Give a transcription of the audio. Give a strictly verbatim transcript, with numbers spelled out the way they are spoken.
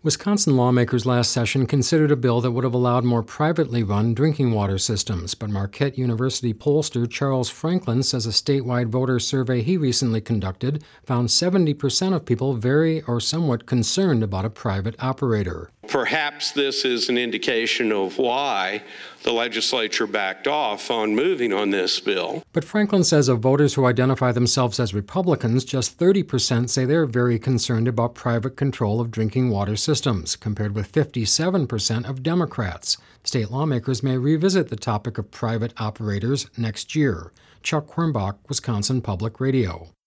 Wisconsin lawmakers last session considered a bill that would have allowed more privately run drinking water systems, but Marquette University pollster Charles Franklin says a statewide voter survey he recently conducted found seventy percent of people very or somewhat concerned about a private operator. Perhaps this is an indication of why the legislature backed off on moving on this bill. But Franklin says of voters who identify themselves as Republicans, just thirty percent say they're very concerned about private control of drinking water systems, compared with fifty-seven percent of Democrats. State lawmakers may revisit the topic of private operators next year. Chuck Quirmbach, Wisconsin Public Radio.